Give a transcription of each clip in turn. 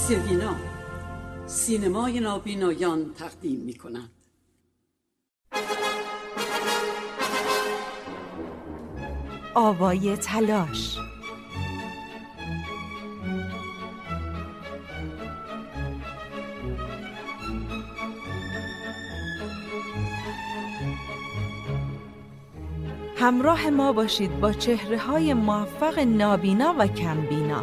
سوینا، سینمای نابینایان تقدیم می کند. آوای تلاش. همراه ما باشید با چهره‌های موفق نابینا و کمبینا.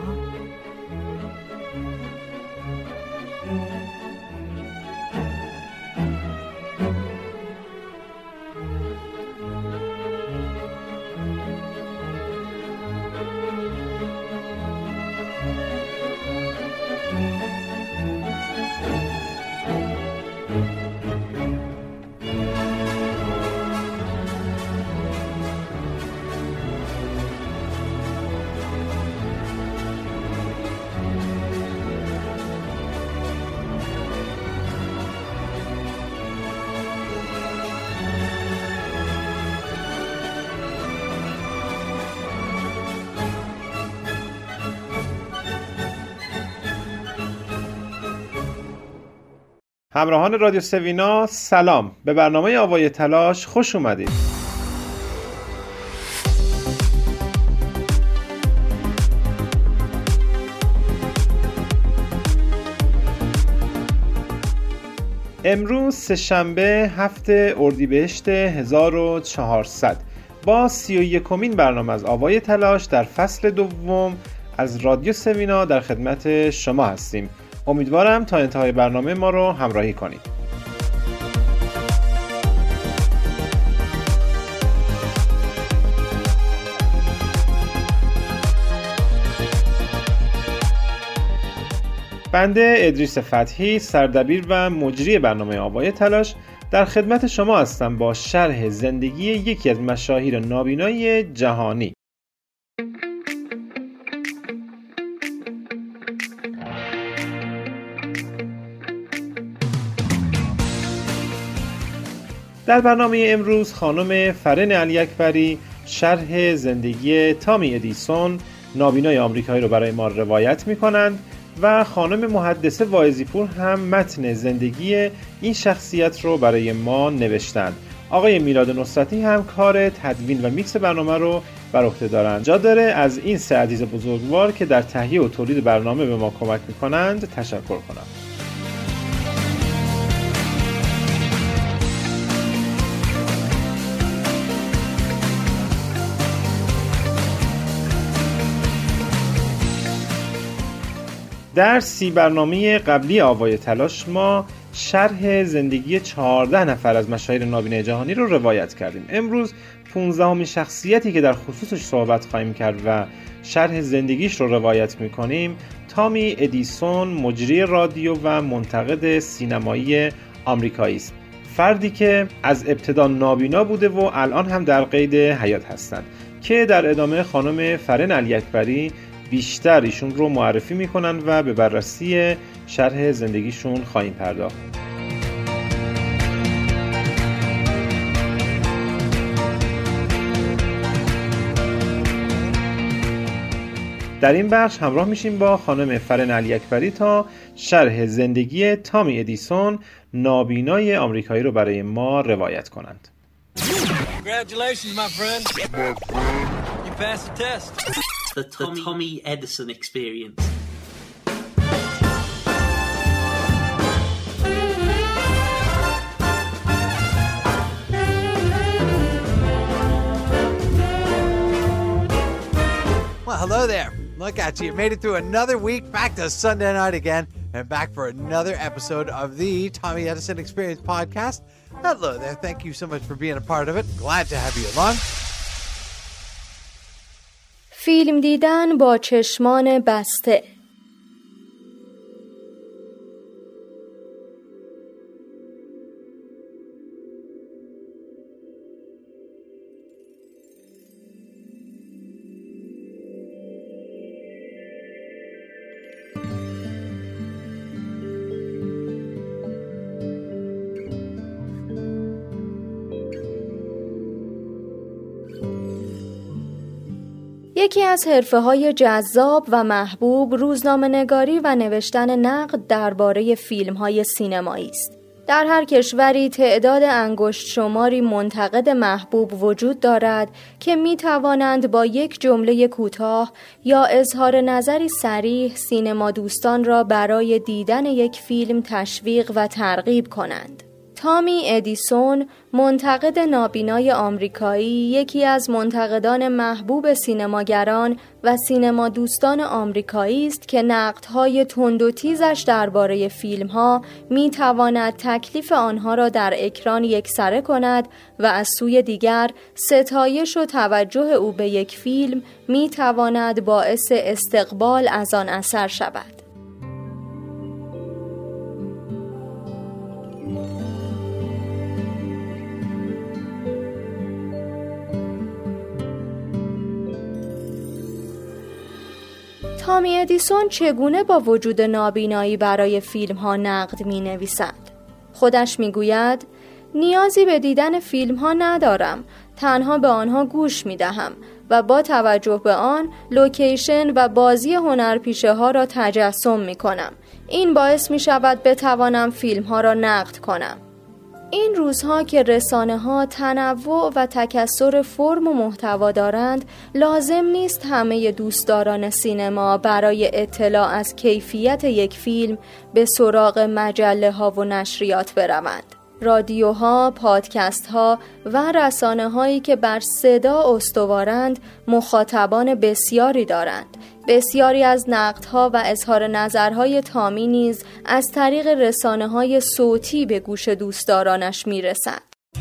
همراهان رادیو سوینا سلام، به برنامه آوای تلاش خوش اومدید. امروز سه‌شنبه 7 اردیبهشت 1400 با 31مین برنامه از آوای تلاش در فصل دوم از رادیو سوینا در خدمت شما هستیم. امیدوارم تا انتهای برنامه ما رو همراهی کنید. بنده ادریس فتحی، سردبیر و مجری برنامه آوای تلاش، در خدمت شما هستم با شرح زندگی یکی از مشاهیر نابینای جهانی. در برنامه امروز خانم فرن علی اکبری شرح زندگی تامی ادیسون نابینای آمریکایی رو برای ما روایت می‌کنند و خانم محدثه واعظی پور هم متن زندگی این شخصیت رو برای ما نوشتند. آقای میلاد نصرتی هم کار تدوین و میکس برنامه رو بر عهده دارند. جا داره از این سه عزیز بزرگوار که در تهیه و تولید برنامه به ما کمک می‌کنند تشکر کنم. در 30 برنامه قبلی آوای تلاش ما شرح زندگی 14 نفر از مشاهیر نابینای جهانی رو روایت کردیم. امروز 15مین شخصیتی که در خصوصش صحبت خواهیم کرد و شرح زندگیش رو روایت می‌کنیم تامی ادیسون، مجری رادیو و منتقد سینمایی آمریکایی است. فردی که از ابتدا نابینا بوده و الان هم در قید حیات هستند که در ادامه خانم فرن علی اکبری بیشتر ایشون رو معرفی میکنن و به بررسی شرح زندگیشون خواهیم پرداخت. در این بخش همراه میشیم با خانم فرن علی اکبری تا شرح زندگی تامی ادیسون نابینای آمریکایی رو برای ما روایت کنند. Congratulations, my friend. You passed the test. The Tommy Edison experience. Well, hello there. Look at you. You made it through another week, back to Sunday night again, and back for another episode of the Tommy Edison Experience podcast. Hello there. Thank you so much for being a part of it. Glad to have you along. فیلم دیدن با چشمان بسته. یکی از حرفه‌های جذاب و محبوب روزنامه‌نگاری و نوشتن نقد درباره فیلم‌های سینمایی است. در هر کشوری تعداد انگشت شماری منتقد محبوب وجود دارد که می توانند با یک جمله کوتاه یا اظهار نظری صریح سینما دوستان را برای دیدن یک فیلم تشویق و ترغیب کنند. تامی ادیسون، منتقد نابینای آمریکایی، یکی از منتقدان محبوب سینماگران و سینما دوستان آمریکایی است که نقدهای تند و تیزش درباره فیلم‌ها می‌تواند تکلیف آنها را در اکران یکسره کند و از سوی دیگر ستایش و توجه او به یک فیلم می‌تواند باعث استقبال از آن اثر شود. تامی ادیسون چگونه با وجود نابینایی برای فیلم‌ها نقد می‌نویسد؟ خودش می‌گوید: نیازی به دیدن فیلم‌ها ندارم، تنها به آنها گوش می‌دهم و با توجه به آن لوکیشن و بازی هنرپیشه‌ها را تجسم می‌کنم. این باعث می‌شود بتوانم فیلم‌ها را نقد کنم. این روزها که رسانه‌ها تنوع و تکثر فرم و محتوا دارند، لازم نیست همه دوستداران سینما برای اطلاع از کیفیت یک فیلم به سراغ مجله‌ها و نشریات بروند. رادیوها، پادکست‌ها و رسانه‌هایی که بر صدا استوارند مخاطبان بسیاری دارند. بسیاری از نقدها و اظهار نظرهای تامی نیز از طریق رسانه‌های صوتی به گوش دوستدارانش میرسد.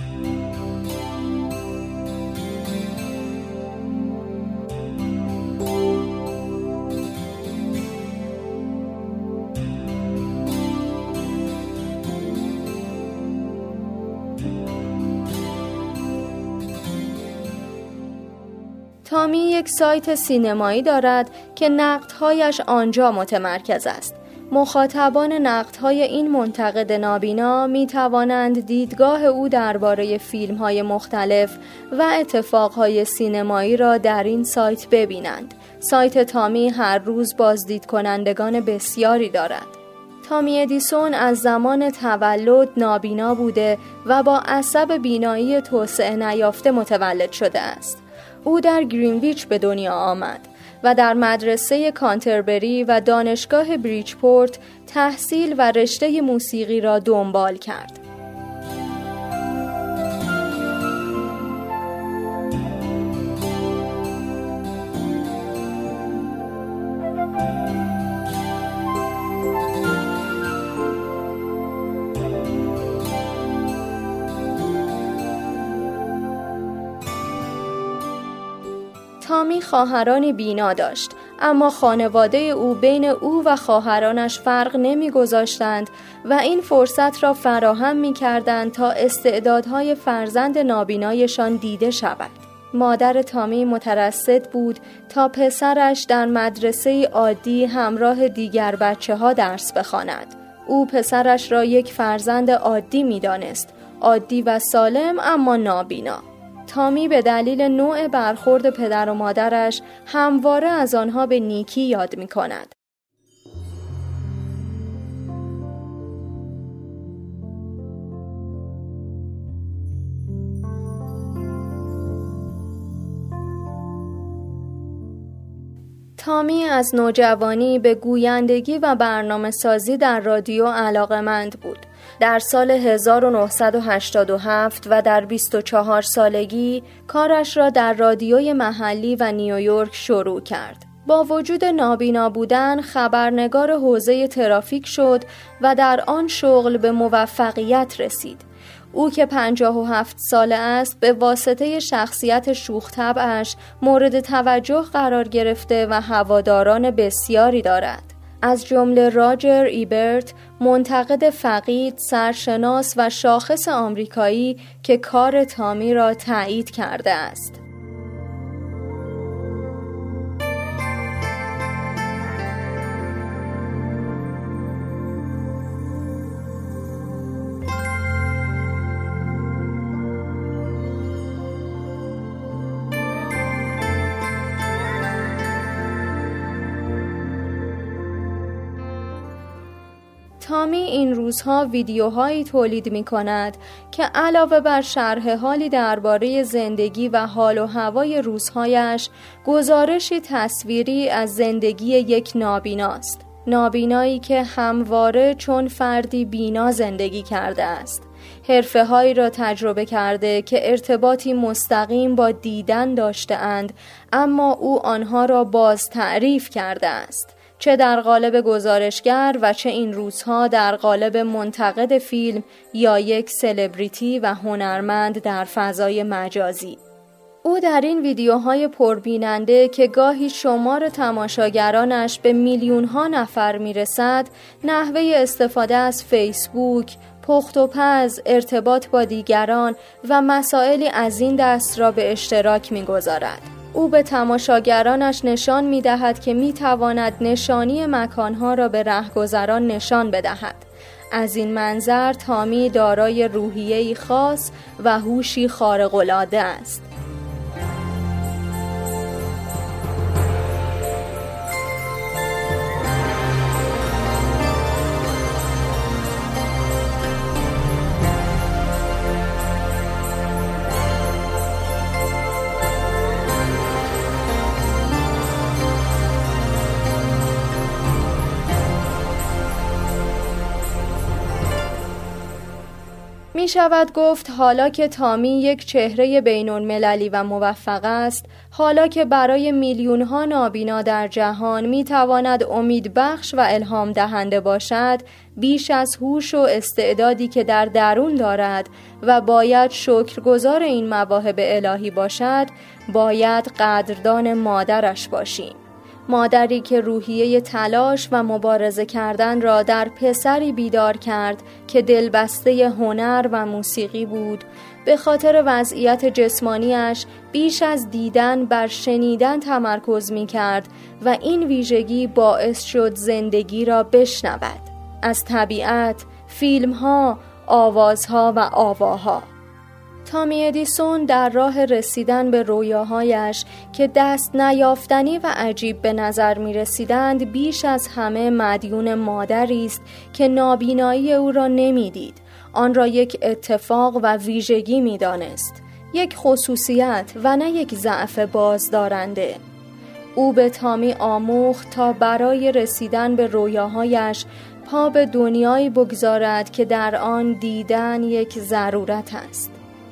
تامی یک سایت سینمایی دارد که نقدهایش آنجا متمرکز است. مخاطبان نقدهای این منتقد نابینا می توانند دیدگاه او درباره فیلم‌های مختلف و اتفاقهای سینمایی را در این سایت ببینند. سایت تامی هر روز بازدید کنندگان بسیاری دارد. تامی ادیسون از زمان تولد نابینا بوده و با عصب بینایی توسعه نیافته متولد شده است. او در گرینویچ به دنیا آمد و در مدرسه کانتربری و دانشگاه بریجپورت تحصیل و رشته موسیقی را دنبال کرد. تامی خواهرانی بینا داشت، اما خانواده او بین او و خواهرانش فرق نمی‌گذاشتند و این فرصت را فراهم می‌کردند تا استعدادهای فرزند نابینایشان دیده شود. مادر تامی مترصد بود تا پسرش در مدرسه عادی همراه دیگر بچه‌ها درس بخواند. او پسرش را یک فرزند عادی می‌دانست، عادی و سالم اما نابینا. تامی به دلیل نوع برخورد پدر و مادرش همواره از آنها به نیکی یاد می کند. تامی از نوجوانی به گویندگی و برنامه‌سازی در رادیو علاقه‌مند بود. در سال 1987 و در 24 سالگی کارش را در رادیوی محلی و نیویورک شروع کرد. با وجود نابینا بودن خبرنگار حوزه ترافیک شد و در آن شغل به موفقیت رسید. او که 57 ساله است به واسطه شخصیت شوخ طبعش مورد توجه قرار گرفته و هواداران بسیاری دارد. از جمله راجر ایبرت، منتقد فقید، سرشناس و شاخص آمریکایی که کار تامی را تایید کرده است. تامی این روزها ویدیوهایی تولید می کند که علاوه بر شرح حالی درباره زندگی و حال و هوای روزهایش، گزارشی تصویری از زندگی یک نابیناست. نابینایی که همواره چون فردی بینا زندگی کرده است. حرفه‌هایی را تجربه کرده که ارتباطی مستقیم با دیدن داشته اند، اما او آنها را باز تعریف کرده است. چه در قالب گزارشگر و چه این روزها در قالب منتقد فیلم یا یک سلبریتی و هنرمند در فضای مجازی. او در این ویدیوهای پربیننده که گاهی شمار تماشاگرانش به میلیون‌ها نفر میرسد، نحوه استفاده از فیسبوک، پخت و پز، ارتباط با دیگران و مسائلی از این دست را به اشتراک می‌گذارد. او به تماشاگرانش نشان می‌دهد که می‌تواند نشانی مکانها را به رهگذران نشان بدهد. از این منظر تامی دارای روحیه‌ای خاص و هوشی خارق‌العاده است. می شود گفت حالا که تامی یک چهره بین‌المللی و موفق است، حالا که برای میلیون‌ها نابینا در جهان می تواند امیدبخش و الهام دهنده باشد، بیش از هوش و استعدادی که در درون دارد و باید شکرگزار این مواهب الهی باشد، باید قدردان مادرش باشیم. مادری که روحیه تلاش و مبارزه کردن را در پسری بیدار کرد که دلبسته هنر و موسیقی بود، به خاطر وضعیت جسمانیش بیش از دیدن بر شنیدن تمرکز می کرد و این ویژگی باعث شد زندگی را بشنود. از طبیعت، فیلم‌ها، آوازها و آواها. تامی ادیسون در راه رسیدن به رویاهایش که دست نیافتنی و عجیب به نظر می رسیدند، بیش از همه مدیون مادری است که نابینایی او را نمی دید. آن را یک اتفاق و ویژگی می دانست. یک خصوصیت و نه یک ضعف بازدارنده. او به تامی آموخت تا برای رسیدن به رویاهایش پا به دنیایی بگذارد که در آن دیدن یک ضرورت است.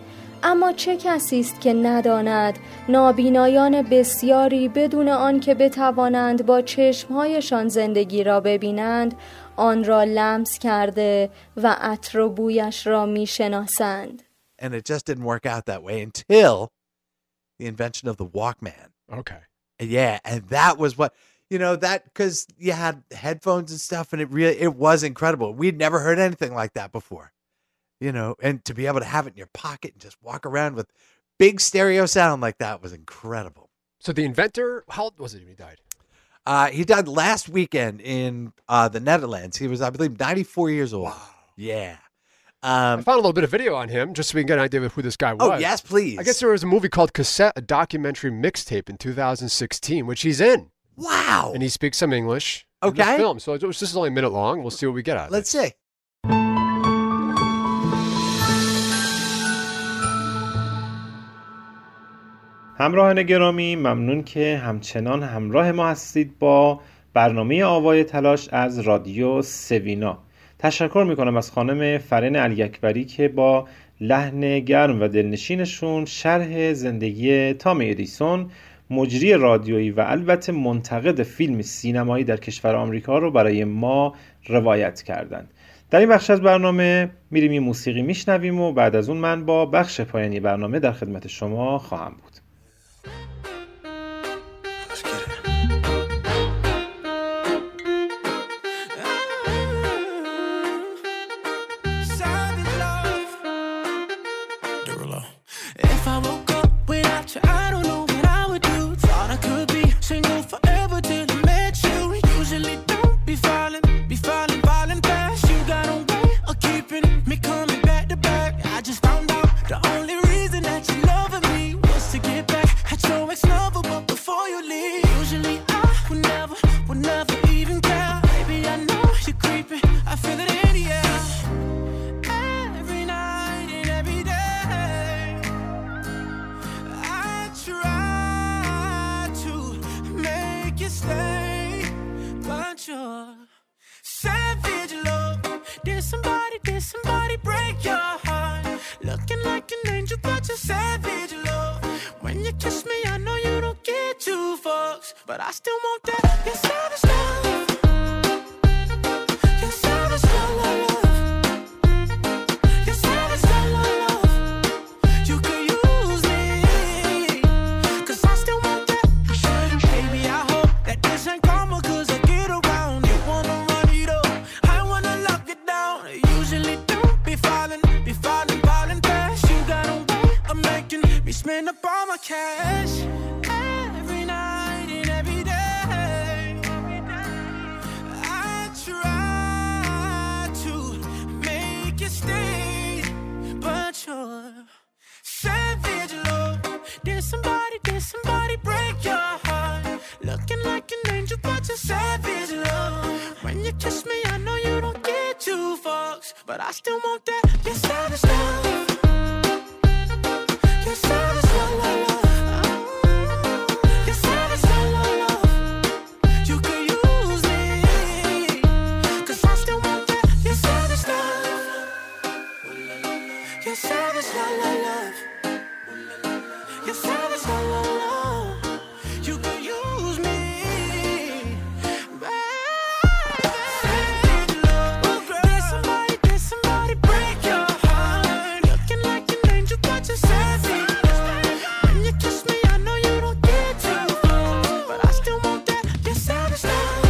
اما چه کسی است که نداند نابینایان بسیاری بدون آن که بتوانند با چشمهایشان زندگی را ببینند، آن را لمس کرده و عطر و بویش را میشناسند. And it just didn't work out that way until the invention of the Walkman. Okay. Yeah, and that was what, you know, that because you had headphones and stuff, and it was incredible. We'd never heard anything like that before. You know, and to be able to have it in your pocket and just walk around with big stereo sound like that was incredible. So the inventor, how old was it when he died? He died last weekend in the Netherlands. He was, I believe, 94 years old. Wow. Yeah. I found a little bit of video on him just so we can get an idea of who this guy was. Oh, yes, please. I guess there was a movie called Cassette, a documentary mixtape in 2016, which he's in. Wow. And he speaks some English in the film. So this is only a minute long. We'll see what we get out of it. Let's see. همراهان گرامی، ممنون که همچنان همراه ما هستید با برنامه آوای تلاش از رادیو سوینا. تشکر میکنم از خانم فرین علی اکبری که با لحن گرم و دلنشینشون شرح زندگی تامی ادیسون، مجری رادیویی و البته منتقد فیلم سینمایی در کشور آمریکا رو برای ما روایت کردند. در این بخش از برنامه میریم یه موسیقی میشنویم و بعد از اون من با بخش پایانی برنامه در خدمت شما خواهم بود. Me coming back to back. I just found out the only reason that you loving me was to get a savage love. When you kiss me, I know you don't get two fucks, but I still want that. Your savage love. Your savage love, love. Your savage love, love. You could use me, 'cause I still want that. Baby, I hope that this ain't karma, 'cause I get around. You wanna run it up, I wanna lock it down. I usually don't be falling fast. You got a way of making me spend up all my cash. Every night and every day, I try to make you stay, but you're savage love. Did somebody break your heart? Looking like an angel, but you're savage love. When you kiss me, I know you don't get two fucks, but I still want that. Your savage love. Your savage love, love. Your savage love, love. You could use me, 'cause I still want that. Your savage love. Your savage love, love. Your savage love, love. You could use me, baby. Oh, girl. Did somebody break your heart? Looking like an angel, but you're savage. When you kiss me, I know you don't get too close, but I still want that. Your savage love.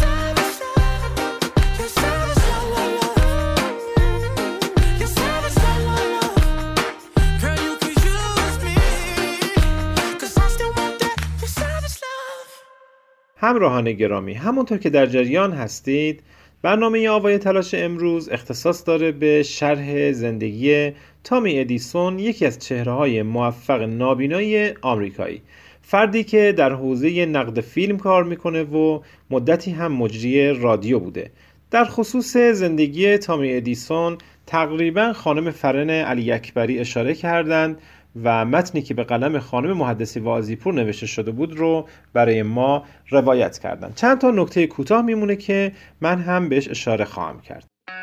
Your savage love, love. Your savage love, love. Girl, you could use me, 'cause I still want that. Your savage love. همراهان گرامی، همونطور که در جریان هستید، برنامه آوای تلاش امروز اختصاص داره به شرح زندگی تامی ادیسون، یکی از چهره‌های موفق نابینای آمریکایی. فردی که در حوزه نقد فیلم کار میکنه و مدتی هم مجری رادیو بوده. در خصوص زندگی تامی ادیسون تقریبا خانم فرن علی اکبری اشاره کردند و متنی که به قلم خانم محدثی وازیپور نوشته شده بود رو برای ما روایت کردند. چند تا نکته کوتاه میمونه که من هم بهش اشاره خواهم کرد.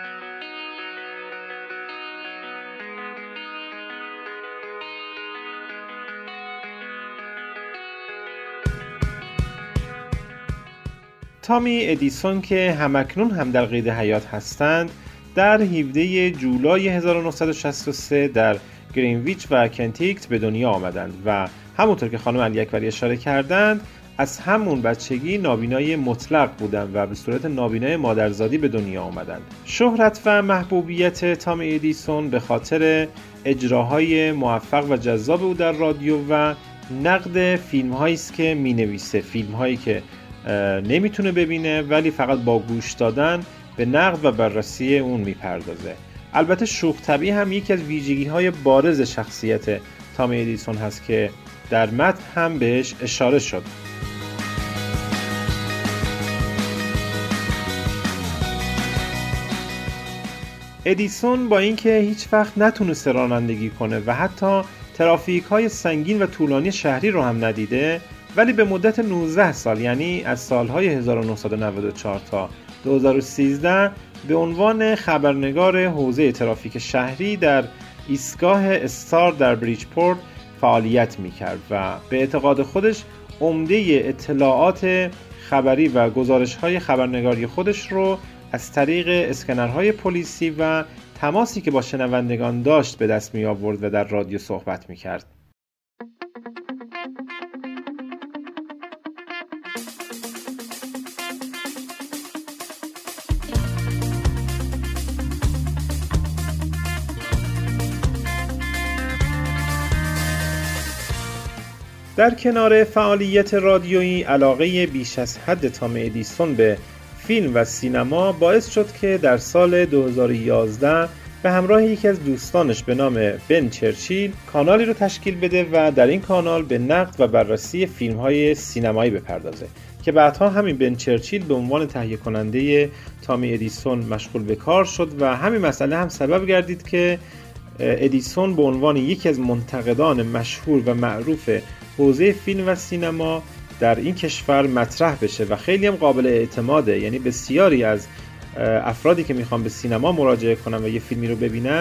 تامی ادیسون که همکنون هم در قید حیات هستند، در 17 جولای 1963 در گرینویچ و کنتیکت به دنیا آمدند و همونطور که خانم علی اکبری اشاره کردند، از همون بچگی نابینای مطلق بودند و به صورت نابینای مادرزادی به دنیا آمدند. شهرت و محبوبیت تامی ادیسون به خاطر اجراهای موفق و جذاب او در رادیو و نقد فیلم‌هایی است که می‌نویسه، فیلم‌هایی که نمیتونه ببینه ولی فقط با گوش دادن به نقد و بررسی اون میپردازه. البته شوخ طبعی هم یکی از ویژگی‌های بارز شخصیت تامی ادیسون هست که در متن هم بهش اشاره شد. ادیسون با اینکه هیچ وقت نتونسته رانندگی کنه و حتی ترافیک‌های سنگین و طولانی شهری رو هم ندیده، ولی به مدت 19 سال، یعنی از سالهای 1994 تا 2013 به عنوان خبرنگار حوزه ترافیک شهری در ایستگاه استار در بریجپورت فعالیت میکرد و به اعتقاد خودش عمده اطلاعات خبری و گزارش‌های خبرنگاری خودش رو از طریق اسکنرهای پلیسی و تماسی که با شنوندگان داشت به دست می آورد و در رادیو صحبت می کرد. در کنار فعالیت رادیویی، علاقه بیش از حد تامی ادیسون به فیلم و سینما باعث شد که در سال 2011 به همراه یکی از دوستانش به نام بن چرچیل کانالی رو تشکیل بده و در این کانال به نقد و بررسی فیلم‌های سینمایی بپردازه که بعدها همین بن چرچیل به عنوان تهیه کننده تامی ادیسون مشغول به کار شد و همین مسئله هم سبب گردید که ادیسون به عنوان یکی از منتقدان مشهور و معروف حوزه فیلم و سینما در این کشور مطرح بشه و خیلی هم قابل اعتماده. یعنی بسیاری از افرادی که میخوان به سینما مراجعه کنن و یه فیلمی رو ببینن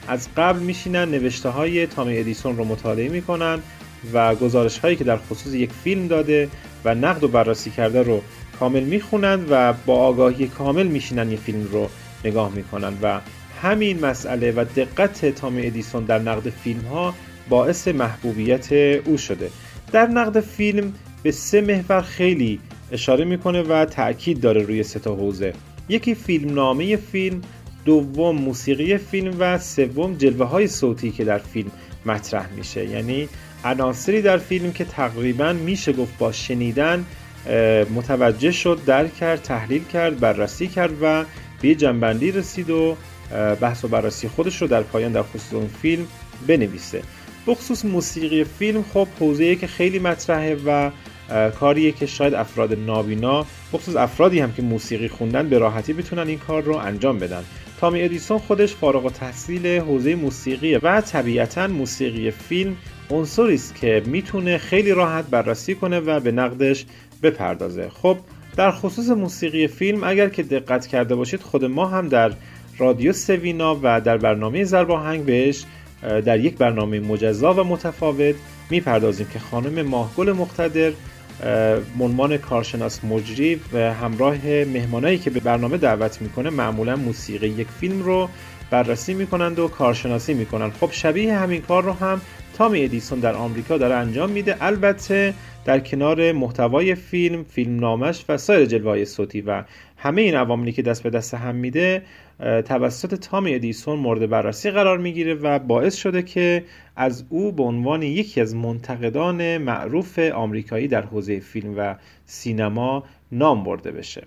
از قبل میشینن نوشته های تامی ادیسون رو مطالعه میکنن و گزارش هایی که در خصوص یک فیلم داده و نقد و بررسی کرده رو کامل میخونن و با آگاهی کامل میشینن یه فیلم رو نگاه میکنن و همین مسئله و دقت تامی ادیسون در نقد فیلم ها باعث محبوبیت او شده. در نقد فیلم به 3 محور خیلی اشاره میکنه و تأکید داره روی 3 حوزه. یکی فیلمنامه فیلم، دوم موسیقی فیلم و سوم جلوه های صوتی که در فیلم مطرح میشه. یعنی عناصری در فیلم که تقریبا میشه گفت با شنیدن متوجه شد، درک کرد، تحلیل کرد، بررسی کرد و به جنبندی رسید و بحث و بررسی خودش رو در پایان در خصوص اون فیلم بنویسه. بخصوص موسیقی فیلم خب حوزه‌ای که خیلی مطرحه و کاریه که شاید افراد نابینا، بخصوص افرادی هم که موسیقی خوندن، به راحتی بتونن این کار رو انجام بدن. تامی ادیسون خودش فارغ التحصیل حوزه موسیقیه و طبیعتاً موسیقی فیلم عنصری است که میتونه خیلی راحت بررسی کنه و به نقدش بپردازه. خب در خصوص موسیقی فیلم اگر که دقت کرده باشید، خود ما هم در رادیو سوینا و در برنامه ضرب آهنگ بهش در یک برنامه مجزا و متفاوت میپردازیم که خانم ماهگل مقتدر عنوان کارشناس مجری و همراه مهمانایی که به برنامه دعوت میکنه معمولا موسیقی یک فیلم رو بررسی میکنند و کارشناسی میکنند. خب شبیه همین کار رو هم تامی ادیسون در آمریکا داره انجام میده، البته در کنار محتوای فیلم، فیلمنامش و سایر جلوه‌های صوتی و همه این عواملی که دست به دست هم میده توسط تامی ادیسون مورد بررسی قرار میگیره و باعث شده که از او به عنوان یکی از منتقدان معروف آمریکایی در حوزه فیلم و سینما نام برده بشه.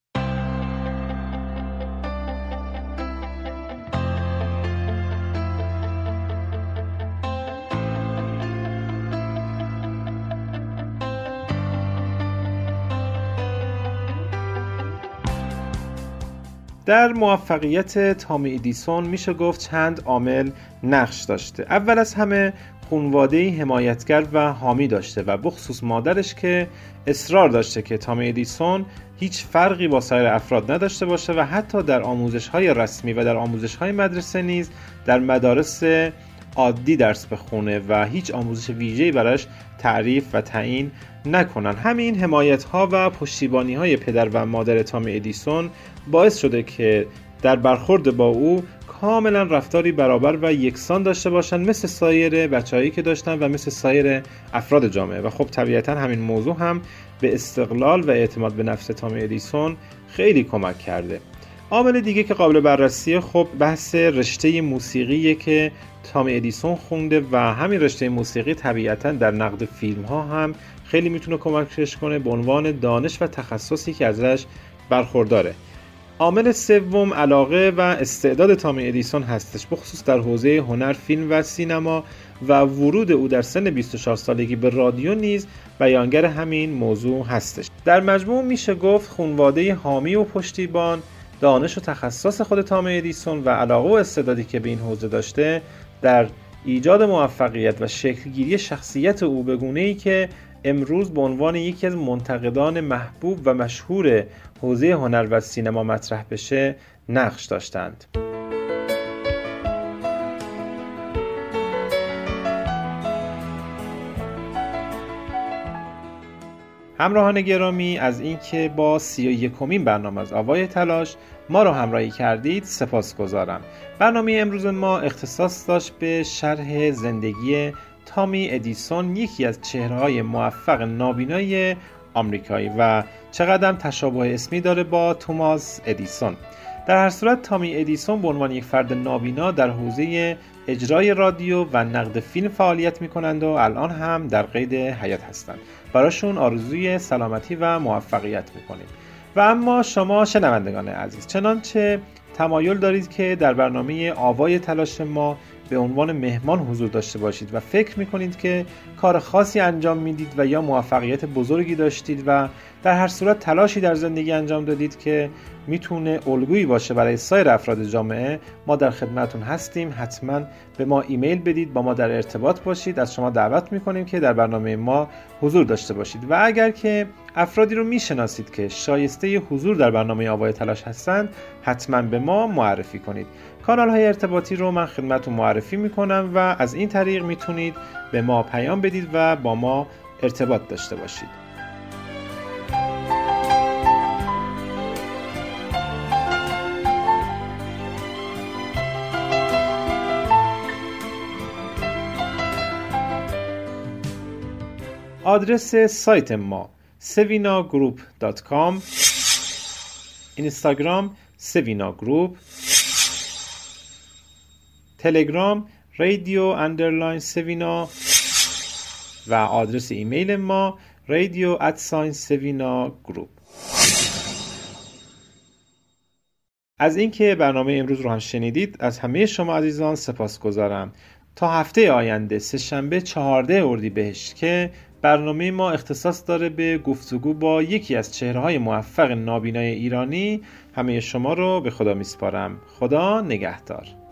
در موفقیت تامی ادیسون میشه گفت چند عامل نقش داشته. اول از همه خانواده‌ای حمایتگر و حامی داشته و بخصوص مادرش که اصرار داشته که تامی ادیسون هیچ فرقی با سایر افراد نداشته باشه و حتی در آموزش‌های رسمی و در آموزش‌های مدرسه نیز در مدارس عادی درس بخونه و هیچ آموزش ویژه‌ای براش تعریف و تعیین نکنن. همین حمایت‌ها و پشتیبانی‌های پدر و مادر تامی ادیسون باعث شده که در برخورد با او کاملا رفتاری برابر و یکسان داشته باشن، مثل سایر بچه‌هایی که داشتن و مثل سایر افراد جامعه. و خب طبیعتا همین موضوع هم به استقلال و اعتماد به نفس تامی ادیسون خیلی کمک کرده. عامل دیگه که قابل بررسیه خب بحث رشته موسیقیه که تامی ادیسون خونده و همین رشته موسیقی طبیعتا در نقد فیلم ها هم خیلی میتونه کمکش کنه به عنوان دانش و تخصصی که ازش برخورداره. عامل سوم علاقه و استعداد تامی ادیسون هستش، بخصوص در حوزه هنر، فیلم و سینما و ورود او در سن 24 سالگی به رادیو نیز بیانگر همین موضوع هستش. در مجموع میشه گفت خانواده حامی و پشتیبان، دانش و تخصص خود تامی ادیسون و علاقه و استعدادی که به این حوزه داشته در ایجاد موفقیت و شکلگیری شخصیت او به گونه‌ای که امروز به عنوان یکی از منتقدان محبوب و مشهور حوزه هنر و سینما مطرح بشه نقش داشتند. همراهان گرامی، از اینکه با 31مین برنامه از آوای تلاش ما رو همراهی کردید سپاسگزارم. برنامه امروز ما اختصاص داشت به شرح زندگی تامی ادیسون، یکی از چهره‌های موفق نابینای آمریکایی و چقدر تشابه اسمی داره با توماس ادیسون. در هر صورت تامی ادیسون به عنوان یک فرد نابینا در حوزه اجرای رادیو و نقد فیلم فعالیت می‌کنند و الان هم در قید حیات هستند. براشون آرزوی سلامتی و موفقیت می‌کنیم. و اما شما شنوندگان عزیز، چنانچه تمایل دارید که در برنامه آوای تلاش ما به عنوان مهمان حضور داشته باشید و فکر میکنید که کار خاصی انجام میدید و یا موفقیت بزرگی داشتید و در هر صورت تلاشی در زندگی انجام دادید که میتونه الگویی باشه برای سایر افراد جامعه، ما در خدمتتون هستیم. حتما به ما ایمیل بدید، با ما در ارتباط باشید. از شما دعوت میکنیم که در برنامه ما حضور داشته باشید و اگر که افرادی رو میشناسید که شایسته حضور در برنامه آوای تلاش هستند، حتما به ما معرفی کنید. کانال های ارتباطی رو من خدمتتون معرفی میکنم و از این طریق میتونید به ما پیام بدید و با ما ارتباط داشته باشید. آدرس سایت ما sevinagroup.com، اینستاگرام sevinagroup، تلگرام radio_sevina و آدرس ایمیل ما radio@sevina.group. از اینکه برنامه امروز رو هم شنیدید از همه شما عزیزان سپاسگزارم. تا هفته آینده سه‌شنبه 14 اردیبهشت که برنامه ما اختصاص داره به گفتگو با یکی از چهره‌های موفق نابینای ایرانی، همه شما رو به خدا میسپارم. خدا نگهدار.